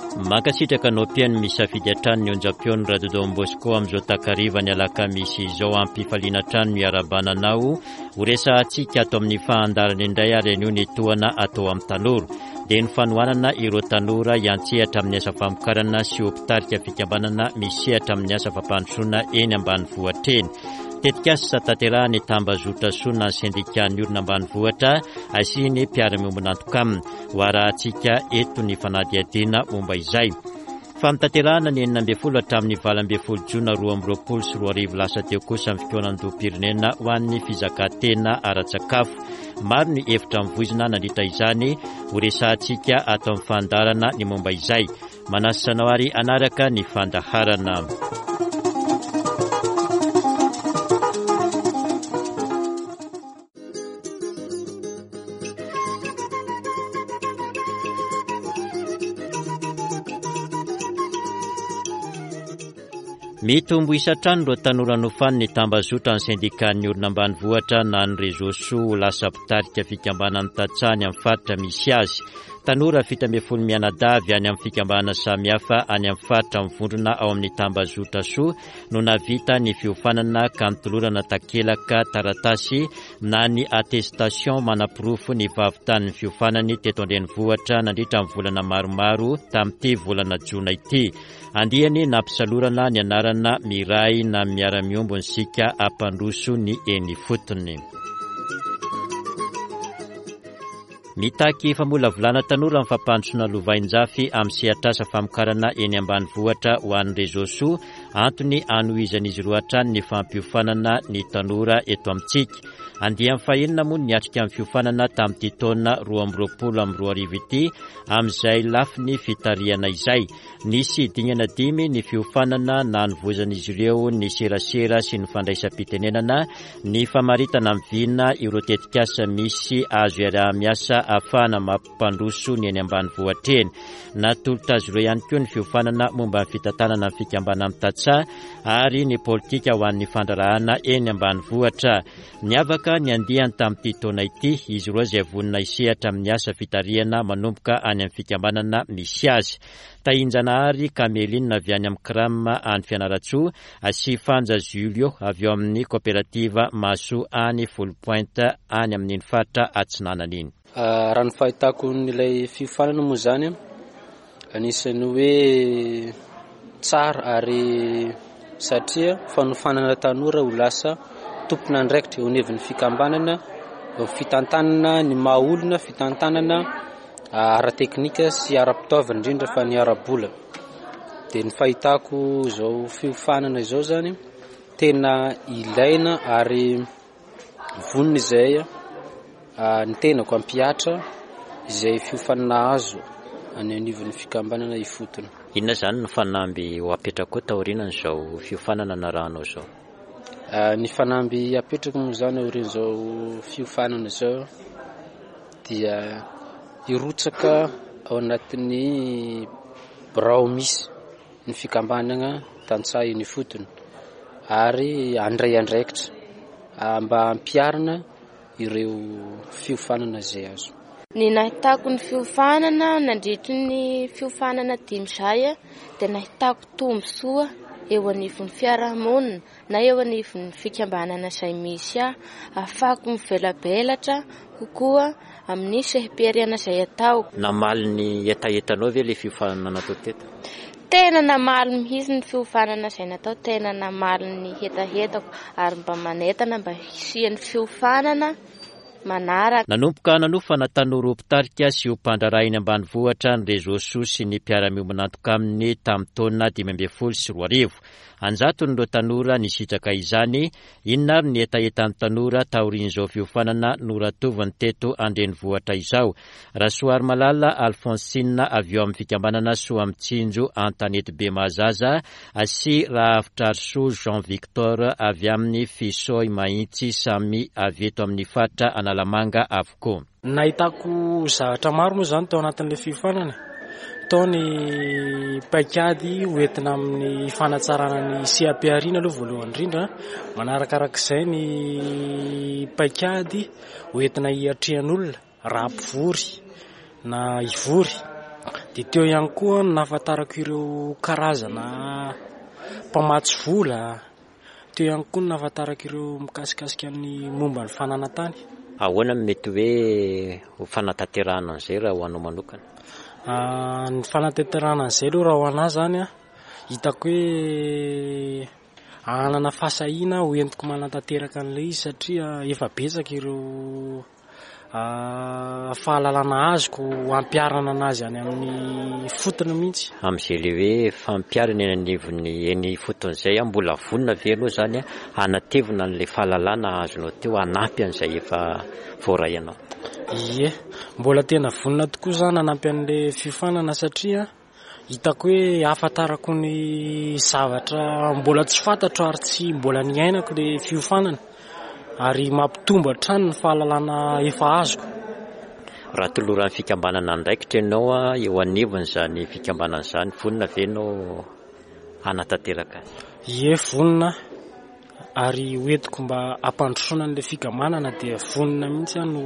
Mankasitraka anao piany misafidy atrano ny onjam-peony Radio Don Bosco amin'izao takariva ny alakamisy izao ampifaliana trano miarabana anao ho resahantsika ato amin'ny fahandarana indray ary anio ny tohana atao amin'ny tanora dia ny fanohanana ireo tanora hiantsehatra amin'ny asa famokarana sy hopitarika fikambanana misehatra amin'ny asa fampandrosoana eny ambanivohitra eny. Tetikasa tanterahany tambazotra sona ny sindikany olona ambanivohitra asiany mpiara-miombona antokamina ho arahantsika eto ny fanadihadiana momba izay. Fa mitanterahana ny 12 hatramin'ny 20 Jona 2020 sy 2020 lasa teo kosa amin'ny fitoanan'androm-pirenena ho an'ny fizakantena ara-tsakafo. Maro ny hevitra mivoizina nandritra izany ho resahantsika atao amin'ny fandarana ny momba izay. Manasanao ary anaraka ny fandaharana. Mitombo isatrano ireo tanora nofany ny tambazotra ny sindikan'ny olona ambanivohitra na ny réseau so lasa pitarika fikambanana tatsany amin'ny faritra misy azy. Tanora 70 mianadavy any amin'ny fikambanana samihafa any amin'ny faritra mivondrona ao amin'ny tambazotra so no navita ny fiofanana kantolorana takelaka taratasy na ny attestation manapirofo ny vavitan'ny fiofanany teto andrenivohitra nandritra amin'ny volana maromaro tamin'ity volana Jona ity. Andiany nampisalorana ny anarana miray na miara-miombony sika ampandroso ny eny fotony. Mitaky famolavolana tanora amin'ny fampandrosoana lovain-jafy amin'ny sehatr'asa famokarana eny ambanivohitra ho an'ny réseau so antony anohizan'izy ireo hatrany ny fampiofanana ny tanora eto amintsika. Andiam fahenina moa niatrika amin'ny fiofanana tamin'ity taona 2020 ity amin'izay lafiny fitariana izay. Nisy dingana 5 ny fiofanana na novozan'izy ireo ny serasera sy ny fandraisam-pitenenana ny famaritana mivina ireo tetikasa misy azo iaraha-miasa ahafahana mampandroso ny eny ambanivohitra eny. Natolotra azy ireo ihany koa ny fiofanana momba ny fitantanana amin'ny fikambana amin'ny tatsa ary ny politika ho an'ny fandrarahana eny ambanivohitra. Niavaka ny andihany tamin'ity taona ity izy ireo izay vonina isehatra amin'ny asa fitariana manomboka any amin'ny fikambanana misy azy. Tahinjanahary Kameline avy any amin'ny Kram any Fianaratsoa sy Fanja Julio avy eo amin'ny coopérative Maso any Full Point any amin'ny faritra Atsinanana iny. Raha ny fahitako n'ilay fiofanana moa zany anisany hoe tsara ary satria fanofanana tanora ho lasa tompona andraikitra eo anivon'ny fikambanana, fitantanana ny mahaolona, fitantanana ara-teknika sy ara-pitaovana indrindra fa ny ara-bola. Dia ny fahitako izao fiofanana izao zany tena ilaina ary vonona izay ny tenako ampiatra izay fiofanana azo any anivon'ny fikambanana ifotony. Inona zany ny fanamby ho apetraka taoriana izao fiofanana naranao izao? Ny fanamby apetraka moa zany aorian'izao fiofanana izao dia irotsaka ao anatin'ny birao misy ny fikambanana tantsaha eny fotony ary andray andraikitra mba ampiarana ireo fiofanana izay azo. Ny nahitako ny fiofanana nandritry ny fiofanana 5 zay dia nahitako tombosoa eo anivon'ny fiarahamonina na eo anivon'ny fikambanana izay misy ahafahako mivelabelatra kokoa amin'ny sehim-piariana izay atao. Namaly ny etaetanao ve ilay fiofanana natao teto? Tena namaly mihitsy ny fiofanana izay natao, tena namaly ny hetahitako ary mba manentana mba hisian'ny fiofanana manaraka. Nanomboka nanofana tanora hopitarika sy hompandrarahiny ambanivohitra ny réseau so sy ny mpiara-miombona antokaminy tamin'ny taona 2020 sy 2020. Anjatony ireo tanora nisitraka izany, inona ary ny etaetan'ny tanora taorian'izao fiofanana noratovany teto andrenivohitra izao. Rasoary Malala Alfonsine avy eo amin'ny fikambanana Soa Mitsinjo Antanety Be Mazaza sy Rahavitrarso Jean Victor avy amin'ny Fisoy Mahitsy samy avy eto amin'ny faritra Analamanga avokoa. Nahitako zavatra maro moa zany tao anatin'ilay fiofanana. Tao ny paikady hoentina amin'ny fanatsarana ny seha-piariana aloha voalohany indrindra, manarakarak'izay ny paikady hoentina hiatrehan'olona raha mpivory na ivory de teo ihany koa nahafantarako ireo karazana mpamatsy vola, teo ihany koa nahafantarako ireo mikasikasika ny momba ny fananantany. Ahoana mety hoe fanatanterahana an'izay raha ho anao manokana? Ny fanatanterahana an'izay aloha raha ho anahy zany hitako hoe anana fahasahiana ho entiko manatanteraka an'ilay izy satria efa betsaka ireo fahalalana azoko ampiarana anazy any amin'ny fotony mihitsy. Amin'izay le hoe fampiarana eny anivony eny fotony izay mbola vonona ve aloha zany hanatevina an'ilay fahalalana azonao teo hanampy an'izay efa voaray anao? Ie, mbola tena vonona tokoa zany hanampy an'ilay fiofanana satria hitako hoe ahafantarako ny zavatra mbola tsy fantatro ary tsy mbola niainako le fiofanana ary mampitombo hatrany ny fahalalana efa azoko. Raha toloran'ny fikambanana andraikitra ianao eo anivony zany fikambanana zany, vonona ve ianao hanatanteraka azy? Ie, vonona ary hoentiko mba hampandrosoana an'ilay fikambanana dia vonona mihitsy no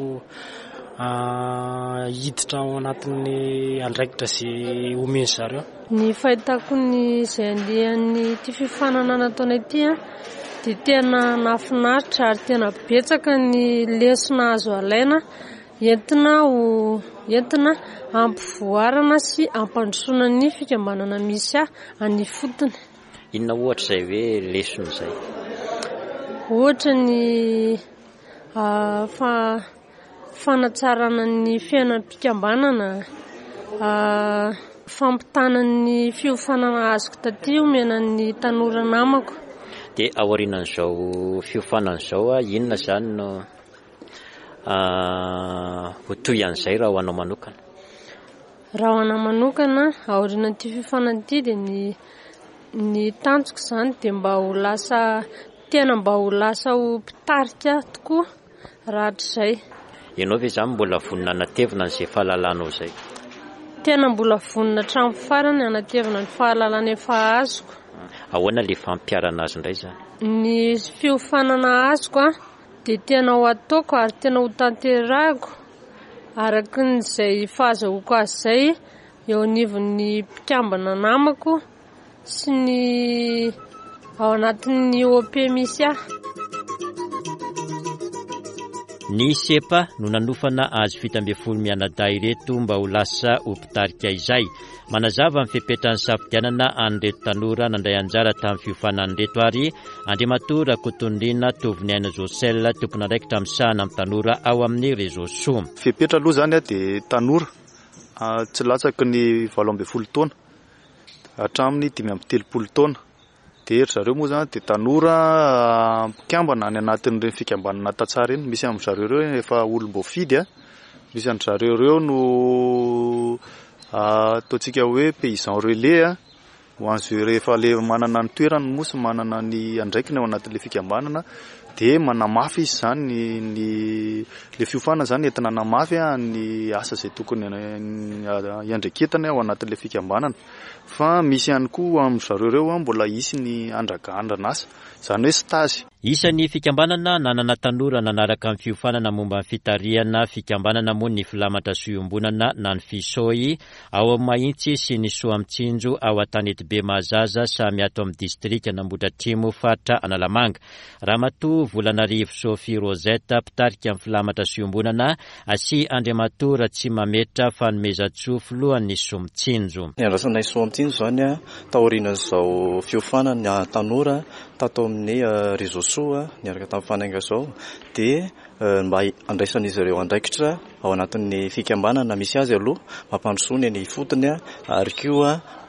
hiditra ao anatin'ny andraikitra izay omeny zareo. Ny fahitako ny izay andehan'ny ty fifanana nataonay ity dia tena nahafinaritra ary tena betsaka ny lesona azo alaina entina ampivoarana sy ampandrosoana ny fikambanana misy any fotony. Inona ohatra izay hoe lesona izay? Ohatra ny fanatsarana ny fiainam-pikambanana, fampitanan'ny fiofanana azoko taty omenan'ny tanora namako. Dia aorianan'izao fiofanana izao inona zany no ho toy an'izay raha ho anao manokana? Raha ho anao manokana aorianan'ity fiofanana ity dia ny tanjoko zany dia mba ho lasa ho mpitarika tokoa rahatr'izay. Ianao ve zany mbola vonona anatevina an'izay fahalalanao izay? Tena mbola vonona hatramin'ny farany anatevina ny fahalalana efa azoko. Ahoana le fampiarana azy indray zany? Ny fiofanana azoko dia tena ho ataoko ary tena ho tanterahako araka n'izay fahazahoako azy izay eo anivon'ny mpikambana namako sy ny ao anatin'ny OP misy ahy. Ny sepa no nanofana azy 17 mianadahy ireto mba ho lasa ho mpitarika izay. Manazava amin'ny fipetrany safidianana an'ireto tanora nandray anjara tamin'ny fiofanan'ireto ary Andriamatora Kotondrina Toviniaina Josel tompona andraikitra misahana amin'ny tanora ao amin'ny réseau SO. Fipetra aloha zany dia tanora tsy latsaky ny 12 taona hatramin'ny 13 taona. Dia zareo moa zany dia tanora mpikambana any anatin'ireny fikambanana tatsara eny. Misy amin'ny zareo ireo efa olom-boafidy, misy amin'ny zareo ireo no ataontsika hoe paysan relais ho an'izay rehefa le manana ny toerany moa manana ny andraikiny ao anatin'ilay fikambanana dia manamafy izy zany le fiofanana zany entina namafy ny asa izay tokony iandreketana ao anatin'ilay fikambanana. Fa misy ihany koa amin'ny zareo ireo mbola isy ny andragandrana asa, izany hoe stage. Isan'ny fikambanana nanana tanora nanaraka amin'ny fiofanana momba ny fitariana fikambanana moa ny filamatra sy iombonana na ny fisoy ao Mahitsy sy ny Soamitsinjo ao Tanety Be Mahazaza samy ato amin'ny distrika Nambodratrimo faritra Analamanga. Ramatoa Volanarivo Sophie Rosette mpitarika amin'ny filamatra sy iombonana sy Andriamatora tsy mametra fanomezan-tsofo ny Soamitsinjo. Ny andrasanay Soamitsinjo zany taorian'izao fiofanana tanora tato amin'ny réseau SO niaraka tamin'ny fanainga zao dia mba andraisan'izy ireo andraikitra ao anatin'ny fikambanana misy azy aloha mampandrosoany ny fotony ary koa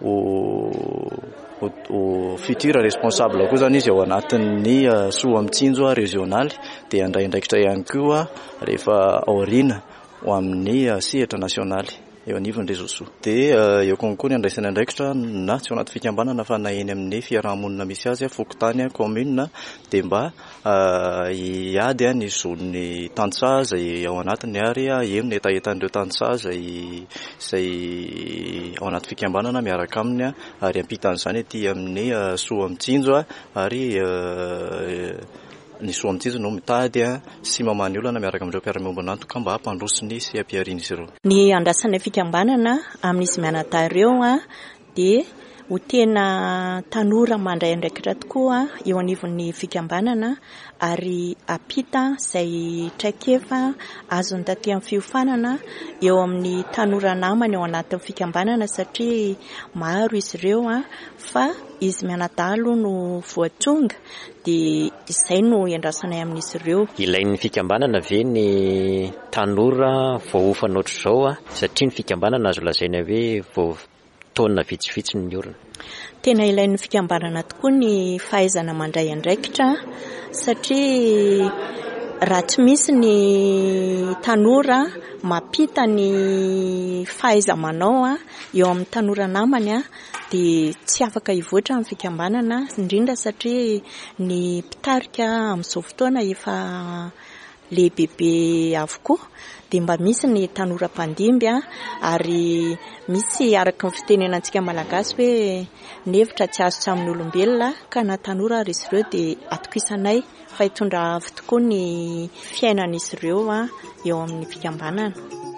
o futur responsable koa zany izy ao anatin'ny Soamitsinjo régional dia andraikitra ihany koa rehefa aoriana ho amin'ny sehatra nasionaly eo anivon'ny réseau SO. Dia eo konko ny andraisany andraikitra na tsy ao anaty fikambanana fa na eny amin'ny fiarahamonina misy azy fokotany commune dia mba hiady ny zon'ny tantsaha izay ao anatiny ary eno ny etaetan'ireo tantsaha izay ao anaty fikambanana miaraka aminy ary ampitan'izany aty amin'ny Soamitsinjo ary ny soa amin'ity no mitady sy mamany olana miaraka amin'ireo mpiara-miombonanto ka mba hampandroso ny sy ampiariana izy ireo. Ny andrasana fikambanana amin'izy mianadahareo dia ho tena tanora mandray andraikitra tokoa eo anivon'ny fikambanana ary apita izay traikefa azony taty amin'ny fiofanana eo amin'ny tanora namany ao anatin'ny fikambanana satria maro izy ireo fa izy mianadahy no voatonga dia izay no iandrasanay amin'izy ireo. Ilain'ny fikambanana ve ny tanora voahofana ohatr'izao satria ny fikambanana azo lazaina hoe taonina vitsivitsy ny orona. Tena ilain'ny fikambanana tokoa ny fahaizana mandray andraikitra satria raha tsy misy ny tanora mampita ny fahaiza-manao eo amin'ny tanora namany dia tsy afaka hivoatra amin'ny fikambanana indrindra satria ny mpitarika amin'izao fotoana efa lehibebe avokoa dia mba misy ny tanora mpandimby ary misy araka ny fitenenantsika malagasy hoe nevitra tsy azo tsamin'ny olombelona ka na tanora ary izy ireo dia atokisanay fa hitondra avy tokoa ny fiainan'izy ireo eo amin'ny fikambanana.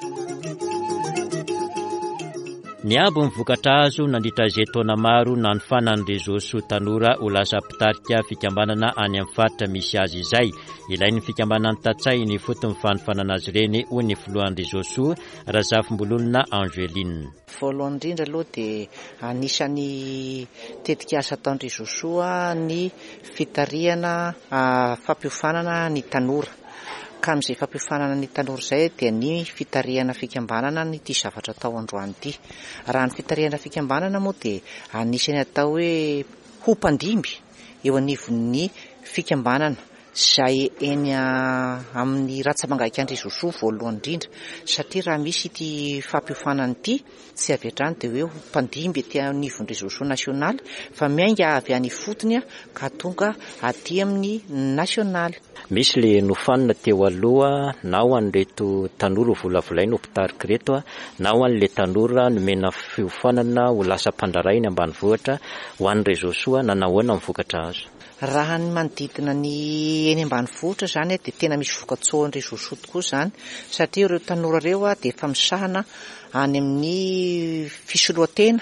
Ny abo mivokatra azo nandritra izay taona maro nanofana ny réseau soa tanora ho lasa mpitarika fikambanana any amin'ny faritra misy azy izay. Ilain'ny fikambanany Tatsay ny fotony fanofanana azy ireny ho ny filohan'ny réseau soa Razafimbololona Angeline. Voalohany indrindra aloha dia anisan'ny tetika asa ataon'ny réseau soa ny fitariana fampiofanana ny tanora. Ka amin'izay fampiofanana ny tanora izay dia ny fitariana fikambanana ny ity zavatra atao androany ity. Raha ny fitariana fikambanana moa dia anisany atao hoe ho mpandimby eo anivon'ny fikambanana izay eny amin'ny ratsamangaiky ny réseau soa voalohany indrindra satria raha misy ity fampiofanana ity tsy avy hatrany dia hoe ho mpandimby ety anivon'ny réseau soa nasionaly fa miainga avy any fotony ka tonga aty amin'ny nasionaly. Misy le nofanina teo aloha na ho an'ireto tanora volavolaina ho mpitarika reto na ho an'le tanora nomena fiofanana ho lasa mpandraray ny ambanivohitra ho an'ny réseau soa na nahoana mivokatra azo. Raha ny manodidina ny eny ambanivohitra izany dia tena misy vokatsoa ny réseau soa tokoa izany satria ireo tanora ireo dia efa misahana any amin'ny fisoloatena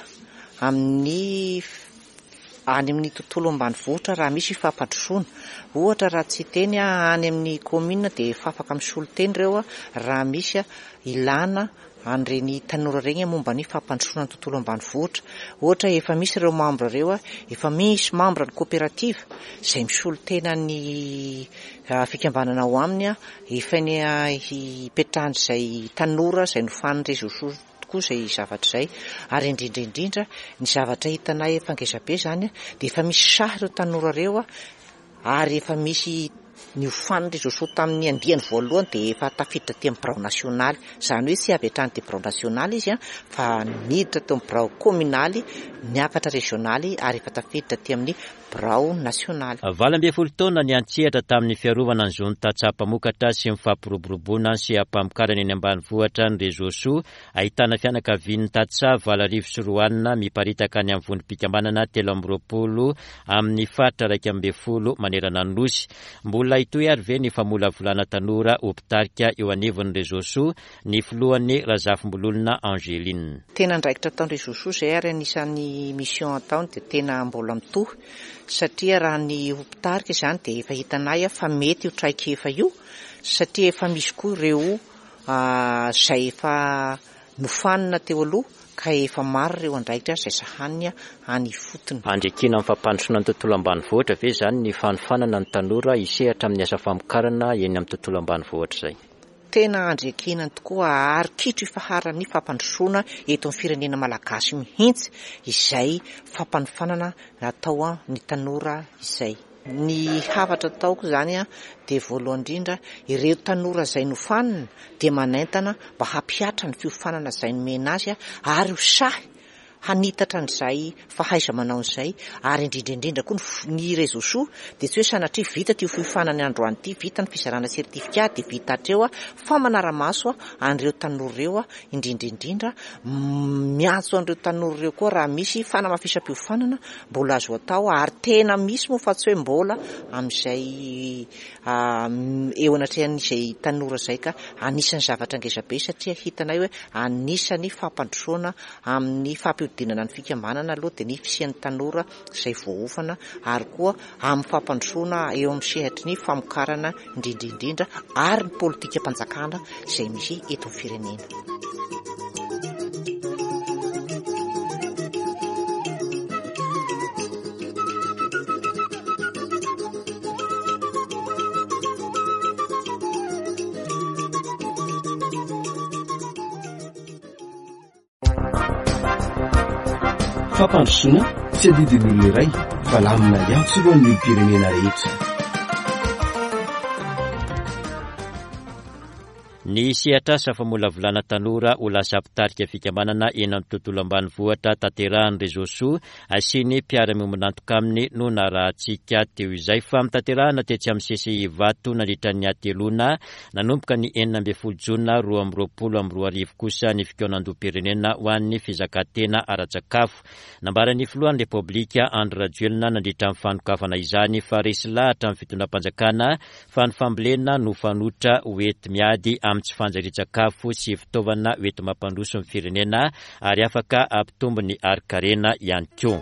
any amin'ny tontolo ambanivohitra raha misy fampandrosoana. Ohatra raha tsy teny any amin'ny commune dia efa afaka misolo teny ireo raha misy ilana an'ireny tanora ireny momba ny fampandrosoana ny tontolo ambanivohitra. Ohatra efa misy ireo membre ireo efa misy membre ny coopérative izay misolo tena ny fikambanana ao aminy efa ny hipetrahan'izay tanora izay nofanin'ny réseau soa izay zavatra izay. Ary indrindra ny zavatra hitanay efa ngezabe izany dia efa misy sahy ireo tanora ireo ary efa misy ny hofanin'ny réseau soa tamin'ny andiany voalohany dia efa tafiditra aty amin'ny birao nasionaly. Izany hoe tsy avy hatrany ty birao nasionaly izy fa miditra teo amin'ny birao communaly niakatra régionaly ary efa tafiditra aty amin'ny birao nasionaly. 12 taona ny antsehatra tamin'ny fiarovana ny zony tatsapamokatra sy mifampiroboroboana sy ampamokarana eny ambanivohitra ny réseau soa. Ahitana fianakavian'ny Tatsa 704 miparitaka any amin'ny vondrom-pikambanana 320 amin'ny faritra 110 manerana ny nosy. Mbola itoy ary ve ny famolavolana tanora ho mpitarika eo anivon'ny réseau soa ny filohan'ny Razafimbololona Angeline. Tena andraikitra ataon'ny réseau soa izay ary anisan'ny mission ataony dia tena mbola mitohy satria raha ny ho mpitarika izany dia efa hitanay fa mety ho traikefa io satria efa misy koa ireo izay efa nofanina teo aloha ka efa maro ireo andraikitra izay sahaniny any fotony. Andrekina amin'ny fampandrosoana ny tontolo ambanivohitra ve izany ny fanofanana ny tanora hisehatra amin'ny asa famokarana eny amin'ny tontolo ambanivohitra izay? Tena andrekinany tokoa ary kitro ifaharan'ny fampandrosoana eto amin'ny firenena malagasy mihitsy izay fampanofanana atao ny tanora izay. Ny havatra ataoko izany dia voalohany indrindra ireo tanora izay nofanina dia manaintana mba hampiatra ny fiofanana izay nomena azy ary ho sahy hanitatra n'izay fahaiza manao n'izay ary indrindraindrindra koa ny réseaux sociaux dia tsy hoe sanatria vita tio fiofanany androany ity vita ny fizarana sertifika dia vita hatreo fa manara-maso an'ireo tanora ireo indrindraindrindra miantso an'ireo tanora ireo koa raha misy fanamafisam-piofanana mbola azo atao ary tena misy moa fa tsy hoe mbola amin'izay eo anatrehan'izay tanora izay ka anisan'ny zavatra ngezabe satria hitanay hoe anisany fampandrosoana amin'ny fampiodinana ny fikambanana aloha dia ny fisian'ny tanora izay voaofana ary koa amin'ny fampandrosoana eo amin'ny sehatry ny famokarana indrindraindrindra ary ny politika mpanjakana izay misy eto amin'ny firenena. Fampandrosoana tsy adidin'olona iray fa lamina ihany ro ny pirenena rehetra. Ny sehatrasa famolavolana tanora ho lasa mpitarika fikambanana eny amin'ny tontolo ambanivohitra tanterahan'ny réseaux sociaux asiany mpiara-miombona antoka aminy no narahantsika teo izay fa mitanterahana tetsy amin'ny CCI Vato nandritra ny atelona nanomboka ny 12 Jona 2024 kosa ny fikaonan-doha-pirenena ho an'ny fizakantena ara-tsakafo. Nambaran'ny filohan'ny Repoblika Andry Rajoelina nandritra amin'ny fanokafana izany fa resy lahatra amin'ny fitondram-panjakana fa ny fambolena no fanotra hoety miady amin'ny tsy fanjarian-tsakafo sy fitaovana hoety mampandroso ny firenena ary afaka ampitombo ny ari-karena ihany koa.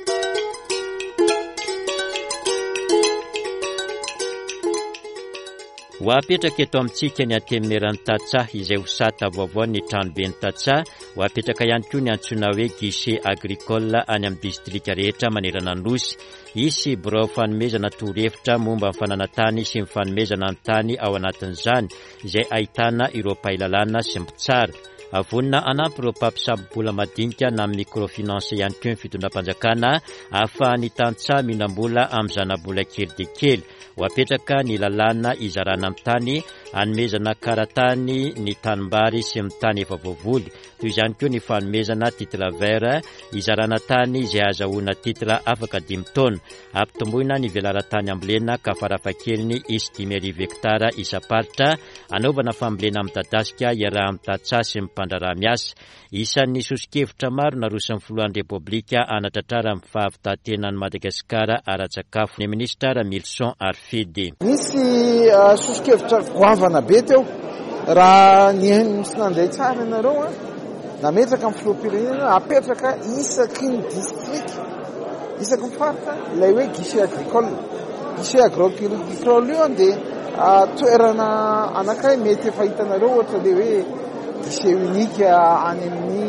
Wapetraka eto amintsika ny antemeran'ny Tatsa izay ho sata vaovao ny tranobe ny Tatsa. Wapetraka ihany koa ny antsoina hoe guichet agricole any amin'ny distrika rehetra manerana ny Nosy. Isy birao fanomezana torohevitra momba ny fananantany sy ny fanomezana ny tany ao anatin'izany izay ahitana ireo pahilalana sy mpitsara. Avonina anampy ireo mpampisabola madinika na microfinance ihany koa ny fitondram-panjakana ahafahan'ny Tatsa minambola amin'ny zanabola kely dia kely. Wapetraka ny lalàna izarana amin'ny tany hanomezana karatany ny tanimbary sy ny tany efa voavoly toy izany koa ny fanomezana titra vert izarana tany izay azahoana titra afaka 5 taona ampitomboina ny velara-tany ambolena ka farafahakeliny isy 5,000 hektara isaparitra anaovana fambolena amin'ny Madagasikara iaraha amin'ny Tatsa sy mpandraraha miasa. Isan'ny sosikevitra maro narosin'ny filohan'ny Repoblika anatratrara amin'ny fahavontan-tenan'ny Madagasikara ara-tsakafo ny ministra Milson Arfidy. Misy sosikevitra goavana be teo raha ny sy nandray tsara ianareo nametraka amin'ny filoham-pirenena apetraka isaky ny district isaky ny faritra ilay hoe guichet agricole. Guichet agricole io dia toerana anankiray mety efa hitanareo ohatra le hoe guichet unique any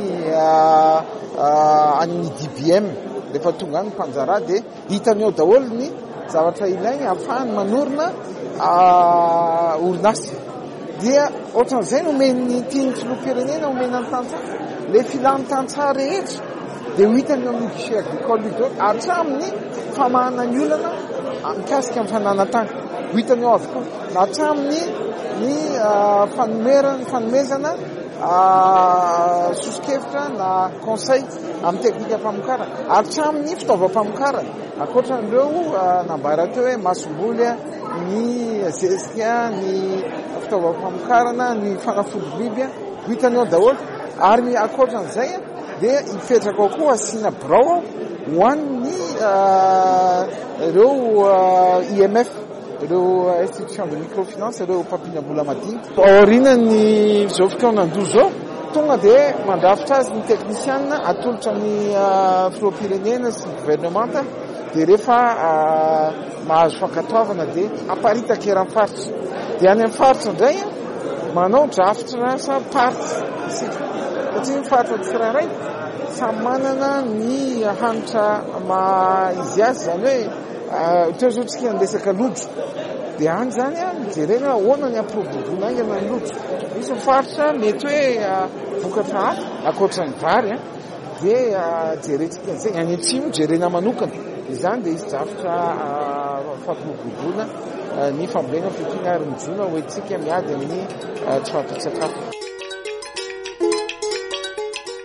amin'ny DBM rehefa tonga any mpanjara dia hitaneo daholo ny zavatra ilainy ahafahany manorina orinasy. Dia ohatran'izay no omeny tiany filoham-pirenena omena ny tantsaha le filany tantsaha rehetra dia ho hitany amin'ny guichet agricole io daholo hatramin'ny famahana ny olana mikasika amin'ny fananantany ho hitany ao avokoa hatramin'ny ny fanomezana sosikevitra na conseil amin'ny teknika mpamokarana hatramin'ny fitaovam-pamokarana ankoatran'ireo nambara teo hoe masomboly ny zezika ny fitaovam-pamokarana ny fanafody biby ho hitany ao daholo ary ankoatran'izay dia hipetraka ao koa asiana birao ho an'ny ireo IMF ireo institution de microfinance ireo mpampinambola madinika aorianany zao fotoanandoha zao tonga dia mandrafitra azy ny teknisianina atolotra ny filoham-pirenena sy gouvernemanta dia rehefa mahazo fankatoavana dia aparitaka eran'ny faritra dia any amin'ny faritra indray manao drafitra sa party satria ny faritra tsirairay samy manana ny hanitra izy azy zany hoe teo zao tsika andesaka lojo dia any zany mijerena ahoana ny ampirobobona aingana ny lojo. Misy mifaritra mety hoe vokatra hafa ankoatra ny vary dia jerentsika an'izay any atsimo jerena manokana izany dia izy drafitra fampirobobona ny fambolena fifina ary ny jona hoentsika miady amin'ny tsy fampitsakafo.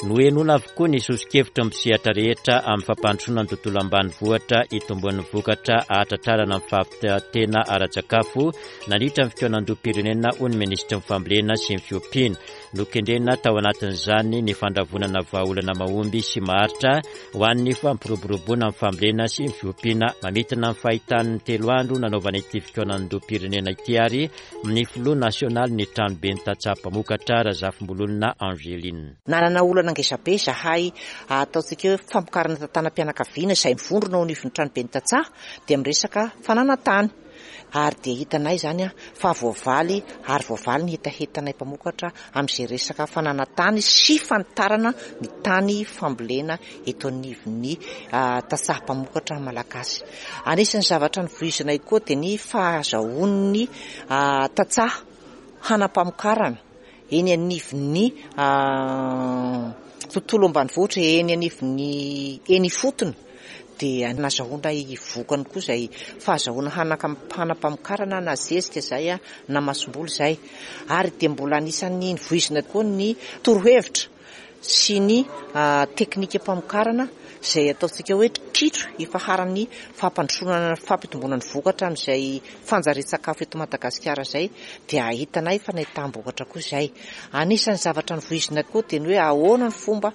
noenona avokoa ny sosikevitra misehatra rehetra amin'ny fampandrosoana ny tontolo ambanivohitra itomboan'ny vokatra ahatratrarana amin'ny fahavitena ara-tsakafo nandritra ny fitoenan-doha-pirenena ho ny minisitra mifambolena sy ny fiompiana nokendrena tao anatin'izany ny fandravonana vahaolana mahomby sy maharitra ho an'ny fampiroboroboana amin'ny fambolena sy ny fiompiana mamitina ny fahitan'ny 3 andro nanaovana ity fitoenan-doha-pirenena ity ary amin'ny filoha nasionaly ny tranobe ny tatsapamokatra Razafimbololona Angeline. Nanana olana ngesabe zahay ataontsika hoe famokarana tantanam-pianakaviana izay mivondrona ao anivon'ny tranobe ny Tatsaha dia miresaka fananantany. Ary dia hitanay zany fa voavaly ary voavaly ny hetahetanay mpamokatra amin'izay resaka fananantany sy fanitarana ny tany fambolena eto anivon'ny Tatsaha-mpamokatra malagasy. Anisan'ny zavatra nivoizinay koa dia ny fahazahoan'ny Tatsaha hanampamokarana eny anivon'ny tontolo ambanivohitra eny anivon'ny eny fotony dia nazahoana ivokany koa izay fahazahoana hanampamokarana na zezika izay na masomboly izay ary dia mbola anisan'ny nivoizina koa ny torohevitra sy ny teknika mpamokarana izay ataontsika hoe kitro ifaharan'ny fampandrosoana fampitomboana ny vokatra amin'izay fanjarian-tsakafo eto Madagasikara izay dia hitanay fa nahitam-bokatra koa izay. Anisan'ny zavatra nivoizina koa dia ny hoe ahoana ny fomba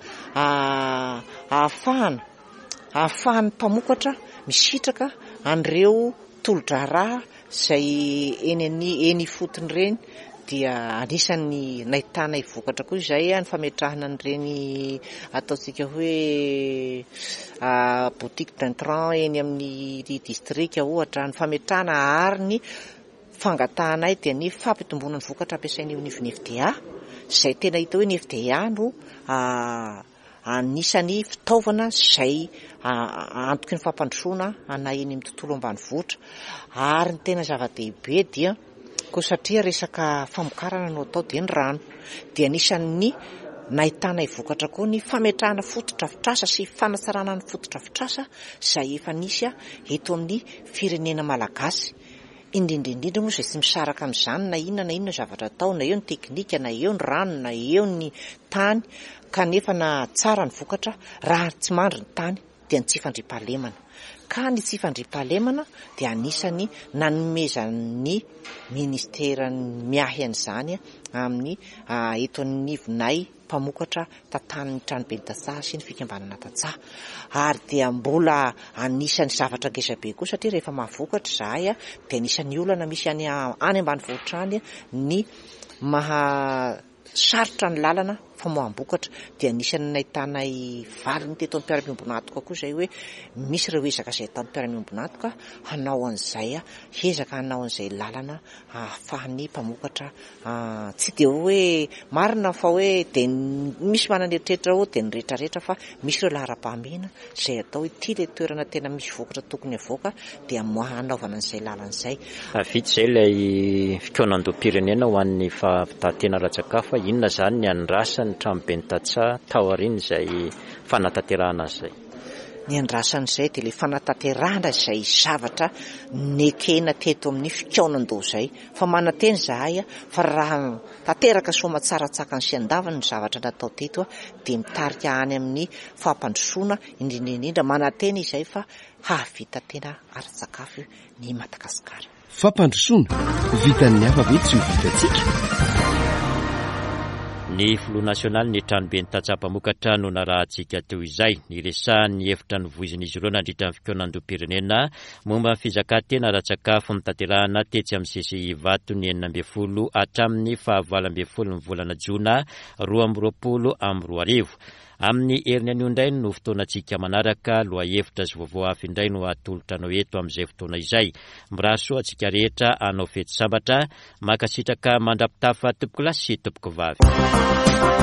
ahafahan'ny mpamokatra misitraka an'ireo tolo-draharaha izay eny fotony reny dia anisan'ny nahitana ivokatra koa izay ny fametrahana an'ireny ataontsika hoe boutique d'intran eny amin'ny distrika ohatra ny fametrahana ary ny fangatahanay dia ny fampitomboana ny vokatra ampiasain'io ny FDA izay tena hita hoe ny FDA no anisany fitaovana izay antoky ny fampandrosoana ana eny amin'ny tontolo ambanivohitra ary ny tena zava-dehibe dia koa satria resaka famokarana no atao dia ny rano dia anisan'ny nahitana ivokatra koa ny fametrahana fototra-fitrasa sy fanatsarana ny fototra-fitrasa izay efa nisy eto amin'ny firenena malagasy. Indrindrindrindra moa izay tsy misaraka amin'izany na inona zavatra atao na eo ny teknika na eo ny rano na eo ny tany kanefa na tsara ny vokatra raha tsy mandry ny tany dia ny tsy fandriam-pahalemana. Ka ny tsy fandriam-pahalemana dia anisany nanomezan'ny ministera miahy an'izany amin'ny eto anivonay mpamokatra tantanin'ny tranobe ny Tatsaha sy ny fikambanana Tatsaha ary dia mbola anisan'ny zavatra ngesabe koa satria rehefa mahavokatra zahay dia anisan'ny olana misy any ambanivohitra any ny sarotra ny lalana famoaham-bokatra dia anisan'ny nahitanay valiny teto amin'ny mpiara-miombonatoka koa izay hoe misy ireo ezaka izay atao amin'ny mpiara-miombonatoka hanao an'izay ezaka hanao an'izay lalana ahafahan'ny mpamokatra tsy dia hoe marina fa hoe dia misy manana eritreritra ho dia ny rehetrarehetra fa misy ireo lahara-pahamehana izay atao ity ilay toerana tena misy vokatra tokony avoaka dia hanaovana an'izay lalana izay. Vitsy izay ilay fitoenan-doha-pirenena ho an'ny fahavitantena ara-tsakafo inona izany ny andrasany tranobe ny Tatsaha tao aoriana izay fanatanterahana izay. Ny andrasan'izay dia ilay fanatanterahana izay zavatra nekena teto amin'ny fikaonan-doha izay fa mananteny zahay fa raha tanteraka soamantsaratsakany sy andavany ny zavatra natao teto dia mitarika any amin'ny fampandrosoana indrindrindrindra mananteny izay fa hahavita tena ara-tsakafo ny Madagasikara. Fampandrosoana vitan'ny hafa ve tsy ho vitantsika? Ny filoha nasionaly ny tranobe ny Tatsaha-mpamokatra no narahantsika teo izay niresahany hevitra nivoizin'izy ireo nandritra ny fitoenan-doha-pirenena momba ny fizakantena ara-tsakafo nitanterahana tetsy amin'ny CCI-Vato ny 19 hatramin'ny 24 ny volana Jona 2022. Amin'ny herin'ny anio indray no fotoanantsika manaraka lohahevitra sy vaovao hafa indray no atolotra anao eto amin'izay fotoana izay. Miraso antsika rehetra anao fety sambatra makasitraka mandrapitafa tompoko lasy sy tompoko vavy.